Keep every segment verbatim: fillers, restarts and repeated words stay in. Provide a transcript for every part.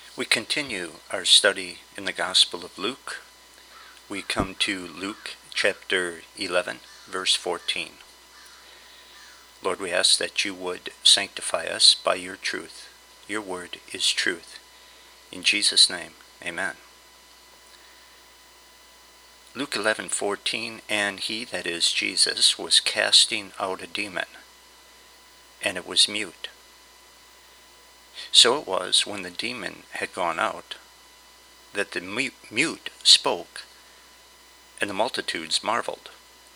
We continue our study in the Gospel of Luke. We come to Luke chapter eleven, verse fourteen. Lord, we ask that you would sanctify us by your truth. Your word is truth. In Jesus' name, amen. Luke eleven fourteen, and he, that is Jesus, was casting out a demon, and it was mute. So it was, when the demon had gone out, that the mute spoke, and the multitudes marveled.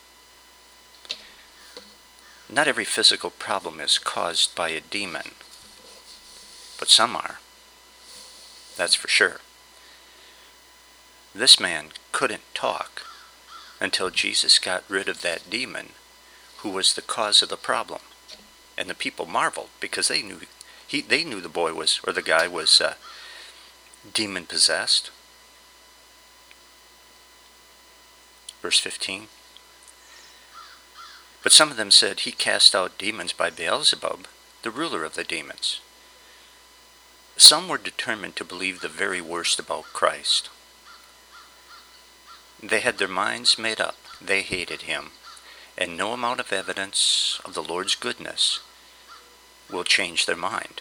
Not every physical problem is caused by a demon, but some are. That's for sure. This man couldn't talk until Jesus got rid of that demon who was the cause of the problem. And the people marveled because they knew he they knew the boy was, or the guy was uh, demon possessed. Verse fifteen. But some of them said, he cast out demons by Beelzebub, the ruler of the demons. Some were determined to believe the very worst about Christ. They had their minds made up. They hated him. And no amount of evidence of the Lord's goodness will change their mind.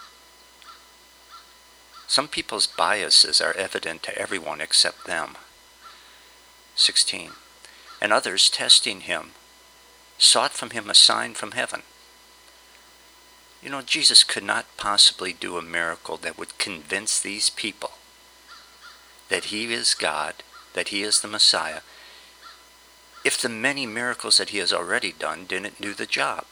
Some people's biases are evident to everyone except them. sixteen. And others, testing him, sought from him a sign from heaven. You know, Jesus could not possibly do a miracle that would convince these people that he is God, that he is the Messiah, if the many miracles that he has already done didn't do the job.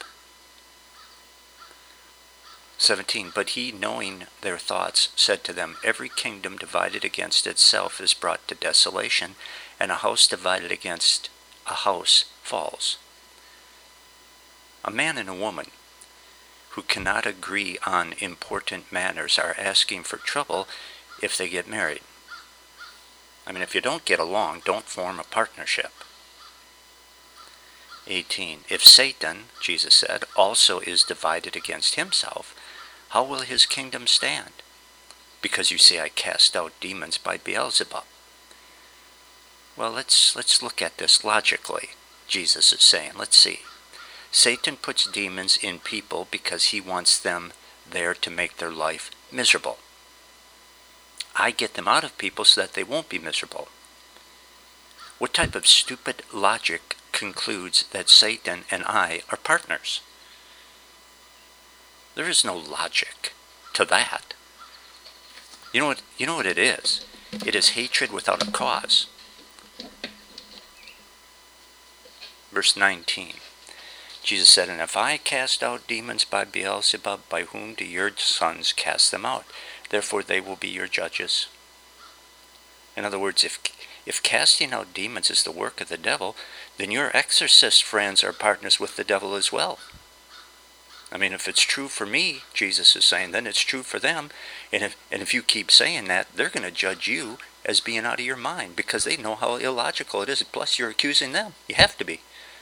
seventeen. But he, knowing their thoughts, said to them, every kingdom divided against itself is brought to desolation, and a house divided against a house falls. A man and a woman who cannot agree on important matters are asking for trouble if they get married. I mean, if you don't get along, don't form a partnership. eighteen. If Satan, Jesus said, also is divided against himself, how will his kingdom stand? Because you say I cast out demons by Beelzebub. Well, let's let's look at this logically. Jesus is saying, let's see. Satan puts demons in people because he wants them there to make their life miserable. I get them out of people so that they won't be miserable. What type of stupid logic concludes that Satan and I are partners? There is no logic to that. You know what, you know what it is? It is hatred without a cause. Verse nineteen. Jesus said, and if I cast out demons by Beelzebub, by whom do your sons cast them out? Therefore they will be your judges. In other words, if if casting out demons is the work of the devil, then your exorcist friends are partners with the devil as well. I mean, if it's true for me, Jesus is saying, then it's true for them. And if and if you keep saying that, they're going to judge you as being out of your mind because they know how illogical it is. Plus, you're accusing them. You have to be.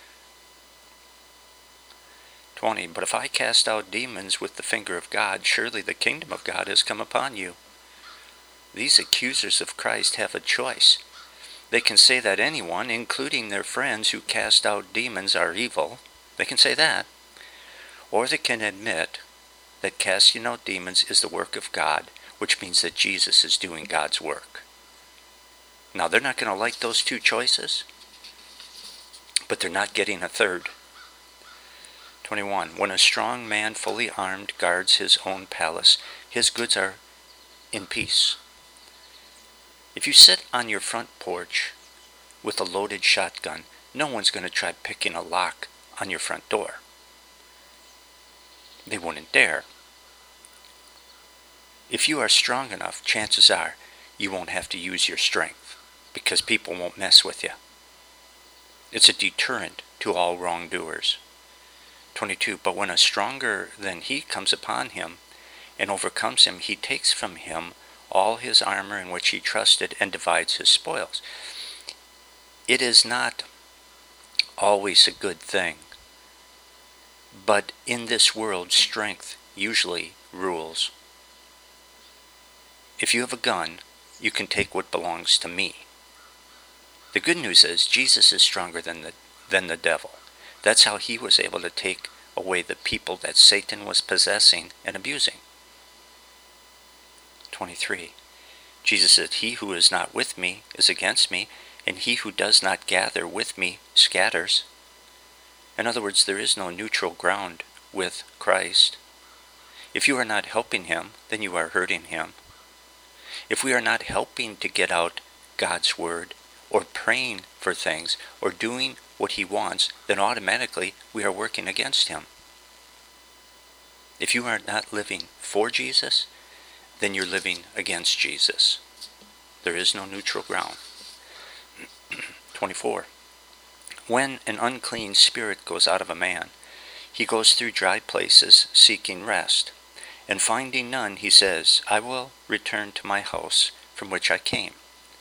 twenty. But if I cast out demons with the finger of God, surely the kingdom of God has come upon you. These accusers of Christ have a choice. They can say that anyone, including their friends who cast out demons, are evil. They can say that. Or they can admit that casting out demons is the work of God, which means that Jesus is doing God's work. Now, they're not going to like those two choices, but they're not getting a third. twenty-one. When a strong man fully armed guards his own palace, his goods are in peace. If you sit on your front porch with a loaded shotgun, no one's going to try picking a lock on your front door. They wouldn't dare. If you are strong enough, chances are you won't have to use your strength because people won't mess with you. It's a deterrent to all wrongdoers. twenty-two. But when a stronger than he comes upon him and overcomes him, he takes from him all his armor in which he trusted and divides his spoils. It is not always a good thing, but in this world, strength usually rules. if you have a gun, you can take what belongs to me. The good news is Jesus is stronger than the, than the devil. That's how he was able to take away the people that Satan was possessing and abusing. twenty-three. Jesus said, he who is not with me is against me, and he who does not gather with me scatters. In other words, there is no neutral ground with Christ. If you are not helping him, then you are hurting him. If we are not helping to get out God's word, or praying for things, or doing what he wants, then automatically we are working against him. If you are not living for Jesus, then you're living against Jesus. There is no neutral ground. twenty-four. When an unclean spirit goes out of a man, he goes through dry places seeking rest, and finding none, he says, I will return to my house from which I came.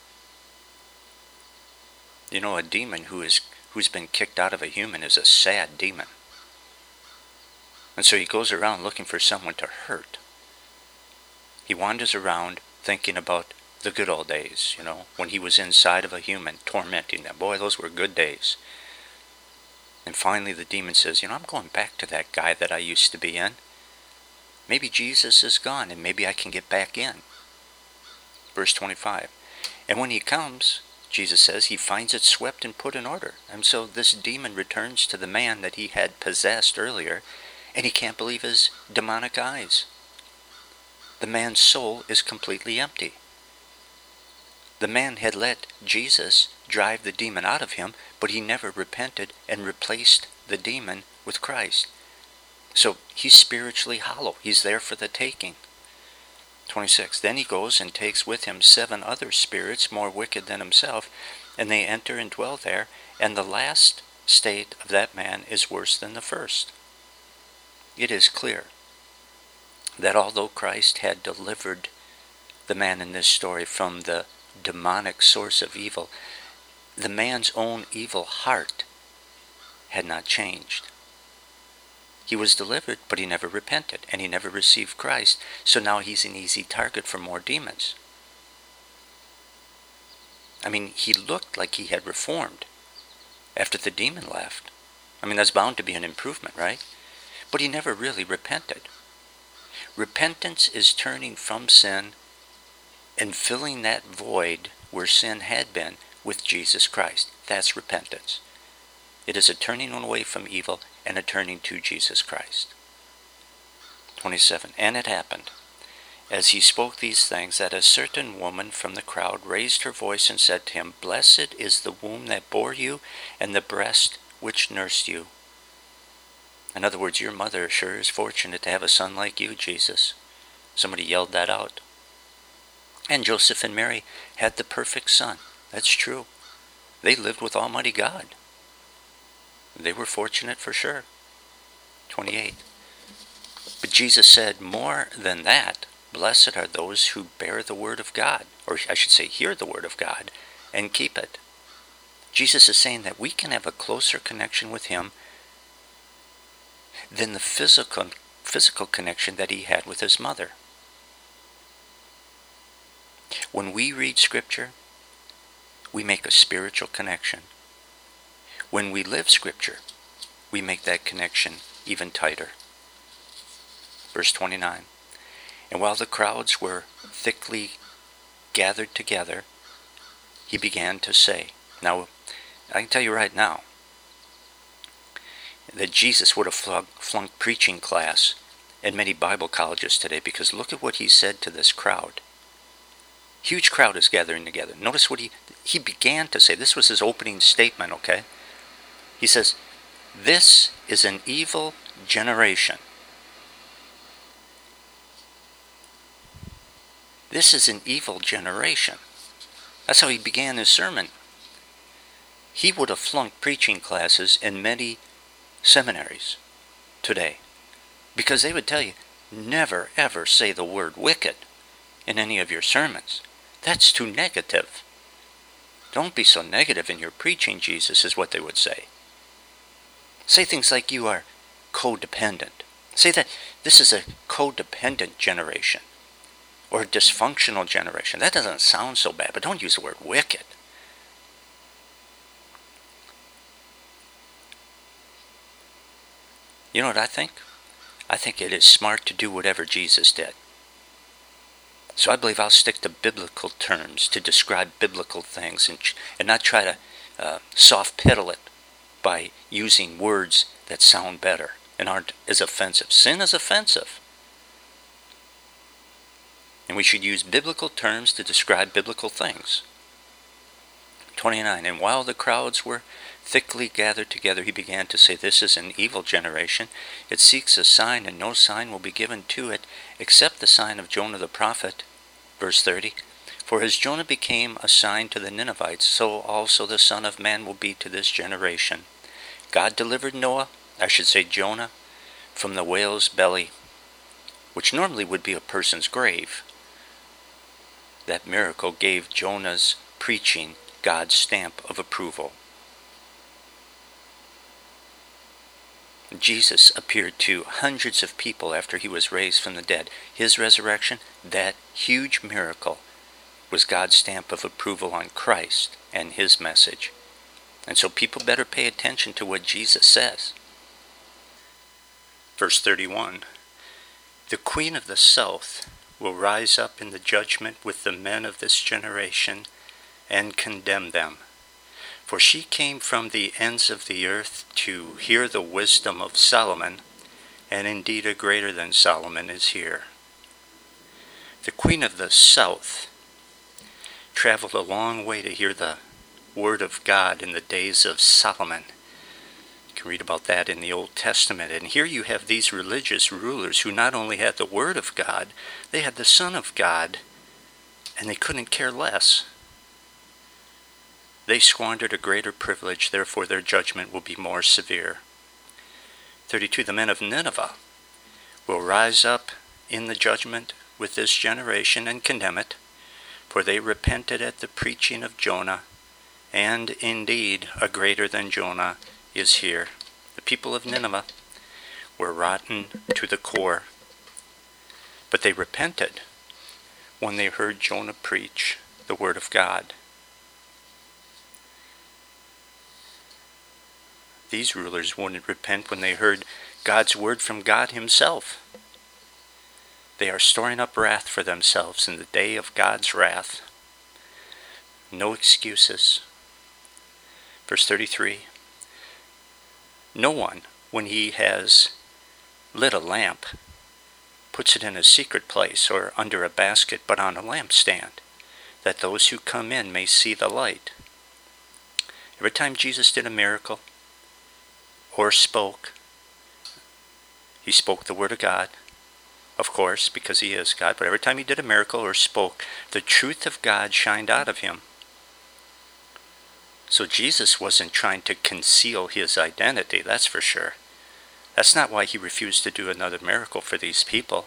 You know, a demon who is who's been kicked out of a human is a sad demon. And so he goes around looking for someone to hurt. He wanders around thinking about the good old days, you know, when he was inside of a human, tormenting them. Boy, those were good days. And finally the demon says, you know, I'm going back to that guy that I used to be in. Maybe Jesus is gone and maybe I can get back in. Verse twenty-five. And when he comes, Jesus says, he finds it swept and put in order. And so this demon returns to the man that he had possessed earlier, and he can't believe his demonic eyes. The man's soul is completely empty. The man had let Jesus drive the demon out of him, but he never repented and replaced the demon with Christ. So he's spiritually hollow. He's there for the taking. twenty-six. Then he goes and takes with him seven other spirits more wicked than himself, and they enter and dwell there, and the last state of that man is worse than the first. It is clear that although Christ had delivered the man in this story from the demonic source of evil, the man's own evil heart had not changed. He was delivered, but he never repented, and he never received Christ, so now he's an easy target for more demons. I mean, he looked like he had reformed after the demon left. I mean, that's bound to be an improvement, right? But he never really repented. Repentance is turning from sin and filling that void where sin had been with Jesus Christ. That's repentance. It is a turning away from evil and a turning to Jesus Christ. twenty-seven. And it happened, as he spoke these things, that a certain woman from the crowd raised her voice and said to him, Blessed is the womb that bore you, and the breast which nursed you. In other words, your mother sure is fortunate to have a son like you, Jesus. Somebody yelled that out. And Joseph and Mary had the perfect son. That's true. They lived with Almighty God. They were fortunate for sure. twenty-eight. But Jesus said, more than that, blessed are those who bear the word of God, or I should say hear the word of God, and keep it. Jesus is saying that we can have a closer connection with him than the physical, physical connection that he had with his mother. When we read Scripture, we make a spiritual connection. When we live Scripture, we make that connection even tighter. Verse twenty-nine. And while the crowds were thickly gathered together, he began to say. Now, I can tell you right now that Jesus would have flunked, flunked preaching class in many Bible colleges today, because look at what he said to this crowd. Huge crowd is gathering together. Notice what he he began to say. This was his opening statement, okay? He says, this is an evil generation. This is an evil generation. That's how he began his sermon. He would have flunked preaching classes in many seminaries today, because they would tell you, never ever say the word wicked in any of your sermons. That's too negative. Don't be so negative in your preaching, Jesus, is what they would say. Say things like you are codependent. Say that this is a codependent generation. or a dysfunctional generation. That doesn't sound so bad, but don't use the word wicked. You know what I think? I think it is smart to do whatever Jesus did. So I believe I'll stick to biblical terms to describe biblical things and, and not try to uh, soft pedal it by using words that sound better and aren't as offensive. Sin is offensive. And we should use biblical terms to describe biblical things. twenty-nine, and while the crowds were thickly gathered together, he began to say, this is an evil generation. It seeks a sign, and no sign will be given to it, except the sign of Jonah the prophet. Verse thirty, for as Jonah became a sign to the Ninevites, so also the Son of Man will be to this generation. God delivered Noah, I should say Jonah, from the whale's belly, which normally would be a person's grave. That miracle gave Jonah's preaching God's stamp of approval. Jesus appeared to hundreds of people after he was raised from the dead. His resurrection, that huge miracle, was God's stamp of approval on Christ and his message. And so people better pay attention to what Jesus says. Verse thirty-one, the queen of the south will rise up in the judgment with the men of this generation and condemn them. For she came from the ends of the earth to hear the wisdom of Solomon, and indeed a greater than Solomon is here. The queen of the south traveled a long way to hear the word of God in the days of Solomon. You can read about that in the Old Testament. And here you have these religious rulers who not only had the word of God, they had the Son of God, and they couldn't care less. They squandered a greater privilege, therefore their judgment will be more severe. thirty-two, the men of Nineveh will rise up in the judgment with this generation and condemn it, for they repented at the preaching of Jonah, and indeed a greater than Jonah is here. The people of Nineveh were rotten to the core, but they repented when they heard Jonah preach the word of God. These rulers wouldn't repent when they heard God's word from God himself. They are storing up wrath for themselves in the day of God's wrath. No excuses. Verse thirty-three, no one, when he has lit a lamp, puts it in a secret place or under a basket, but on a lampstand, that those who come in may see the light. Every time Jesus did a miracle, or spoke, he spoke the word of God, of course, because he is God, but every time he did a miracle or spoke, the truth of God shined out of him. So Jesus wasn't trying to conceal his identity, that's for sure. That's not why he refused to do another miracle for these people.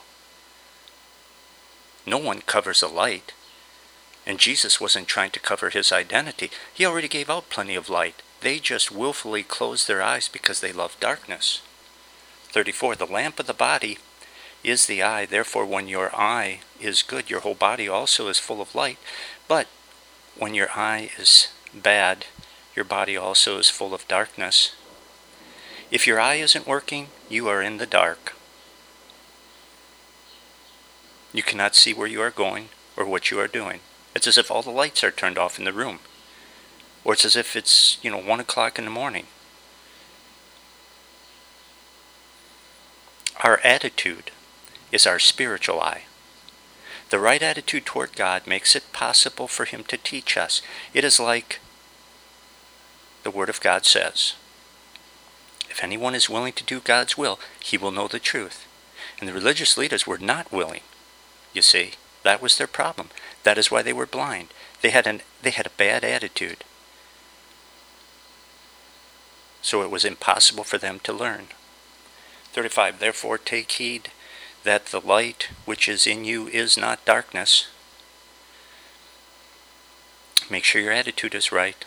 No one covers a light, and Jesus wasn't trying to cover his identity. He already gave out plenty of light. They just willfully closed their eyes because they love darkness. thirty-four, the lamp of the body is the eye. Therefore, when your eye is good, your whole body also is full of light. But when your eye is bad, your body also is full of darkness. If your eye isn't working, you are in the dark. You cannot see where you are going or what you are doing. It's as if all the lights are turned off in the room. Or it's as if it's, you know, one o'clock in the morning. Our attitude is our spiritual eye. The right attitude toward God makes it possible for him to teach us. It is like the Word of God says. If anyone is willing to do God's will, he will know the truth. And the religious leaders were not willing. You see, that was their problem. That is why they were blind. They had an they had a bad attitude. So it was impossible for them to learn. thirty-five, therefore take heed that the light which is in you is not darkness. Make sure your attitude is right.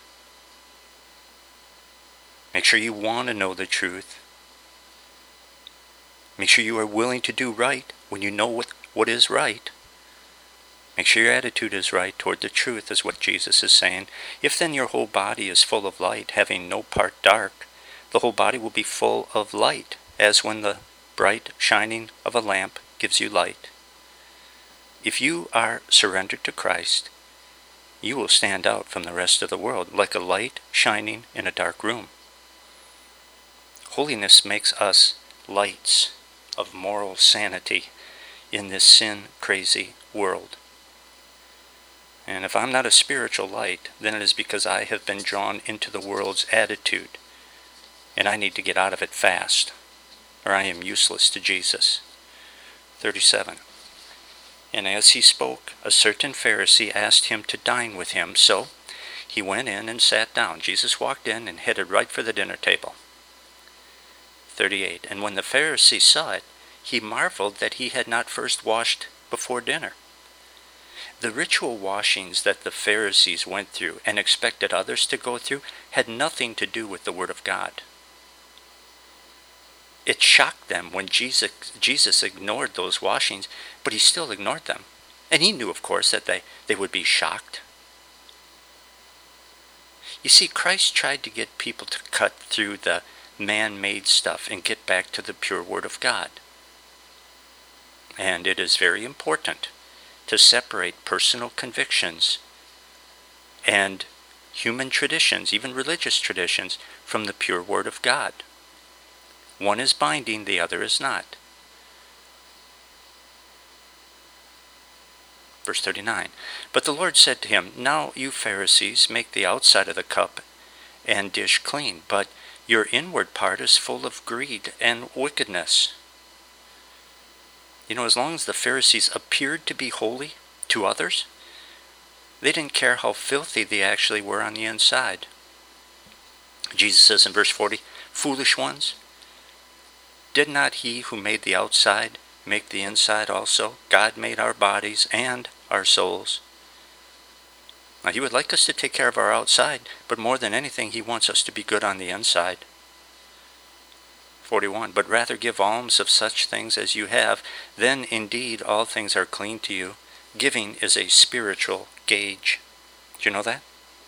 Make sure you want to know the truth. Make sure you are willing to do right when you know what, what is right. Make sure your attitude is right toward the truth, is what Jesus is saying. If then your whole body is full of light, having no part dark, the whole body will be full of light, as when the bright shining of a lamp gives you light. If you are surrendered to Christ, you will stand out from the rest of the world like a light shining in a dark room. Holiness makes us lights of moral sanity in this sin-crazy world. And if I'm not a spiritual light, then it is because I have been drawn into the world's attitude, and I need to get out of it fast, or I am useless to Jesus. thirty-seven. And as he spoke, a certain Pharisee asked him to dine with him. So he went in and sat down. Jesus walked in and headed right for the dinner table. thirty-eight. And when the Pharisee saw it, he marveled that he had not first washed before dinner. The ritual washings that the Pharisees went through and expected others to go through had nothing to do with the Word of God. It shocked them when Jesus, Jesus ignored those washings, but he still ignored them. And he knew, of course, that they, they would be shocked. You see, Christ tried to get people to cut through the man-made stuff and get back to the pure Word of God. And it is very important to separate personal convictions and human traditions, even religious traditions, from the pure Word of God. One is binding, the other is not. Verse thirty-nine. But the Lord said to him, Now you Pharisees make the outside of the cup and dish clean, but your inward part is full of greed and wickedness. You know, as long as the Pharisees appeared to be holy to others, they didn't care how filthy they actually were on the inside. Jesus says in verse forty, Foolish ones, did not he who made the outside make the inside also? God made our bodies and our souls. Now, he would like us to take care of our outside, but more than anything, he wants us to be good on the inside. forty-one. But rather give alms of such things as you have, then indeed all things are clean to you. Giving is a spiritual gauge. Do you know that?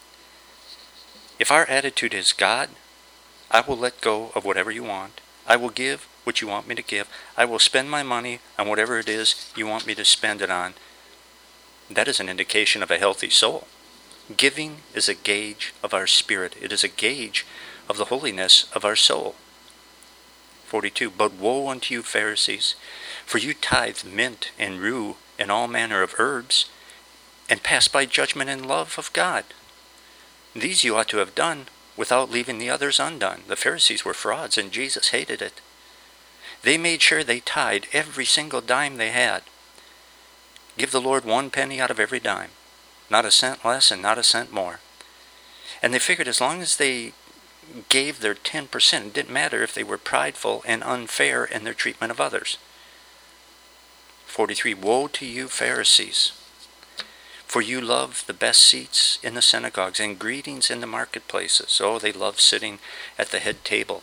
If our attitude is, God, I will let go of whatever you want. I will give what you want me to give. I will spend my money on whatever it is you want me to spend it on. That is an indication of a healthy soul. Giving is a gauge of our spirit. It is a gauge of the holiness of our soul. forty-two. But woe unto you, Pharisees, for you tithe mint and rue and all manner of herbs, and pass by judgment and love of God. These you ought to have done without leaving the others undone. The Pharisees were frauds, and Jesus hated it. They made sure they tithed every single dime they had. Give the Lord one penny out of every dime. Not a cent less and not a cent more. And they figured as long as they gave their ten percent, it didn't matter if they were prideful and unfair in their treatment of others. forty-three. Woe to you, Pharisees, for you love the best seats in the synagogues and greetings in the marketplaces. Oh, they love sitting at the head table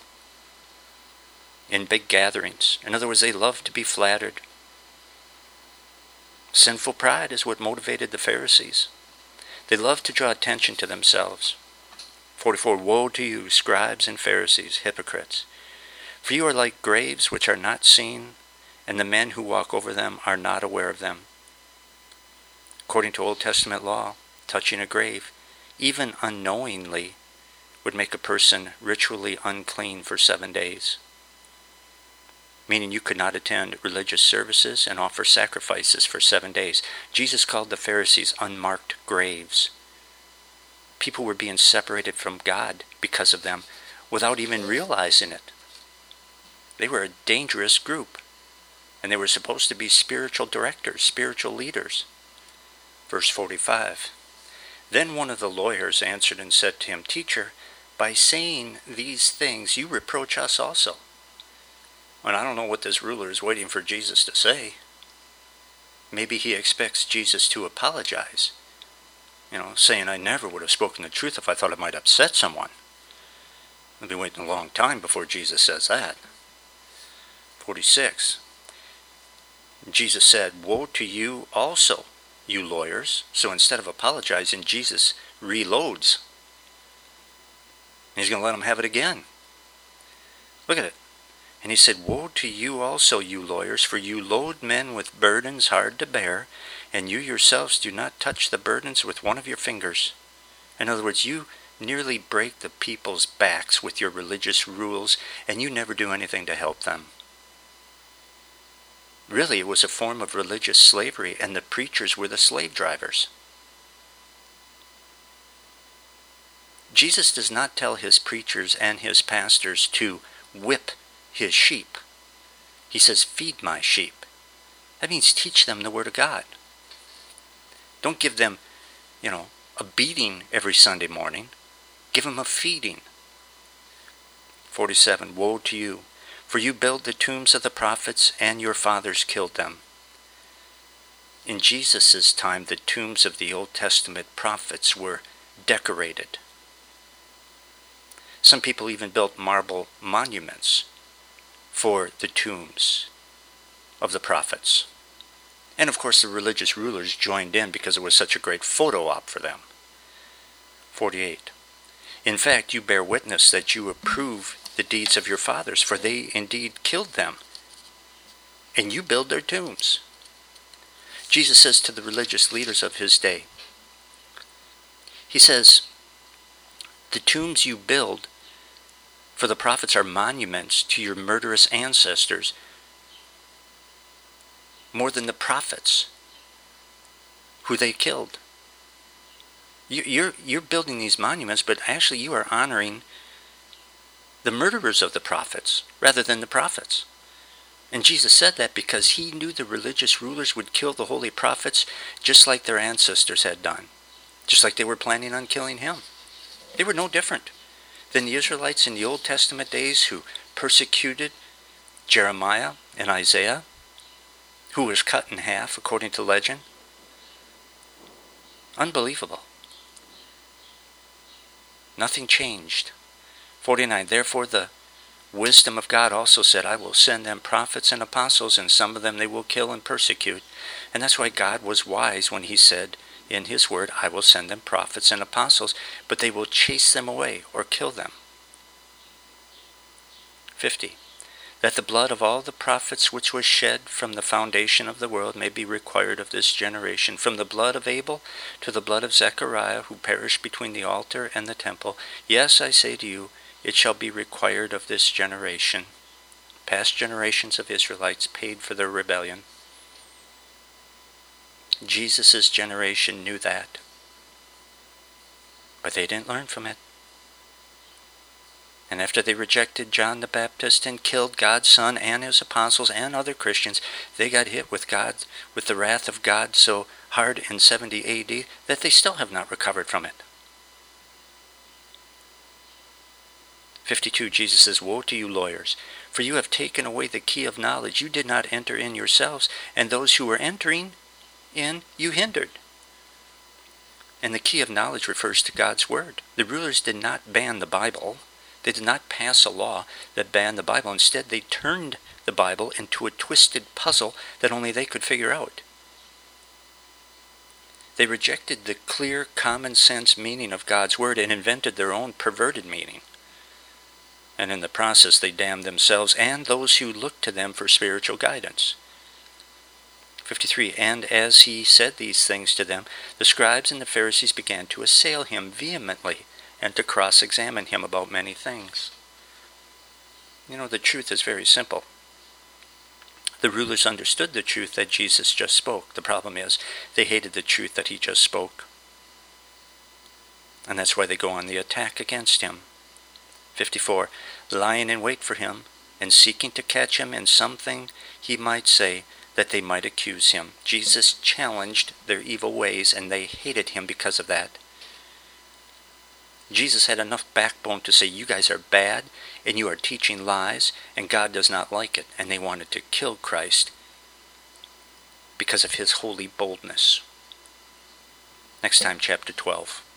in big gatherings. In other words, they love to be flattered. Sinful pride is what motivated the Pharisees. They love to draw attention to themselves. forty-four. Woe to you, scribes and Pharisees, hypocrites! For you are like graves which are not seen, and the men who walk over them are not aware of them. According to Old Testament law, touching a grave, even unknowingly, would make a person ritually unclean for seven days. Meaning you could not attend religious services and offer sacrifices for seven days. Jesus called the Pharisees unmarked graves. People were being separated from God because of them without even realizing it. They were a dangerous group, and they were supposed to be spiritual directors, spiritual leaders. Verse forty-five. Then one of the lawyers answered and said to him, Teacher, by saying these things you reproach us also. And I don't know what this ruler is waiting for Jesus to say. Maybe he expects Jesus to apologize. You know, saying, I never would have spoken the truth if I thought it might upset someone. I've been waiting a long time before Jesus says that. forty-six. Jesus said, Woe to you also, you lawyers. So instead of apologizing, Jesus reloads. He's going to let them have it again. Look at it. And he said, woe to you also, you lawyers, for you load men with burdens hard to bear, and you yourselves do not touch the burdens with one of your fingers. In other words, you nearly break the people's backs with your religious rules, and you never do anything to help them. Really, it was a form of religious slavery, and the preachers were the slave drivers. Jesus does not tell his preachers and his pastors to whip his sheep. He says, feed my sheep. That means teach them the Word of God. Don't give them, you know, a beating every Sunday morning. Give them a feeding. forty-seven, woe to you, for you build the tombs of the prophets, and your fathers killed them. In Jesus' time, the tombs of the Old Testament prophets were decorated. Some people even built marble monuments for the tombs of the prophets. And of course the religious rulers joined in because it was such a great photo op for them. forty-eight. In fact, you bear witness that you approve the deeds of your fathers, for they indeed killed them, and you build their tombs. Jesus says to the religious leaders of his day, he says, the tombs you build for the prophets are monuments to your murderous ancestors, more than the prophets who they killed. You, you're, you're building these monuments, but actually you are honoring the murderers of the prophets rather than the prophets. And Jesus said that because he knew the religious rulers would kill the holy prophets just like their ancestors had done, just like they were planning on killing him. They were no different than the Israelites in the Old Testament days who persecuted Jeremiah and Isaiah, who was cut in half according to legend. Unbelievable. Nothing changed. forty-nine, therefore the wisdom of God also said, I will send them prophets and apostles, and some of them they will kill and persecute. And that's why God was wise when he said in his word, I will send them prophets and apostles, but they will chase them away or kill them. fifty, that the blood of all the prophets which was shed from the foundation of the world may be required of this generation, from the blood of Abel to the blood of Zechariah, who perished between the altar and the temple. Yes, I say to you, it shall be required of this generation. Past generations of Israelites paid for their rebellion. Jesus' generation knew that, but they didn't learn from it. And after they rejected John the Baptist and killed God's Son and his apostles and other Christians, they got hit with God, with the wrath of God so hard in seventy A D that they still have not recovered from it. fifty-two, Jesus says, woe to you lawyers, for you have taken away the key of knowledge. You did not enter in yourselves, and those who were entering in you hindered. And the key of knowledge refers to God's word. The rulers did not ban the Bible. They did not pass a law that banned the Bible. Instead, they turned the Bible into a twisted puzzle that only they could figure out. They rejected the clear, common sense meaning of God's word and invented their own perverted meaning. And in the process, they damned themselves and those who looked to them for spiritual guidance. fifty-three, and as he said these things to them, the scribes and the Pharisees began to assail him vehemently and to cross-examine him about many things. You know, the truth is very simple. The rulers understood the truth that Jesus just spoke. The problem is, they hated the truth that he just spoke. And that's why they go on the attack against him. fifty-four, lying in wait for him and seeking to catch him in something he might say that they might accuse him. Jesus challenged their evil ways and they hated him because of that. Jesus had enough backbone to say, you guys are bad and you are teaching lies and God does not like it. And they wanted to kill Christ because of his holy boldness. Next time, chapter twelve.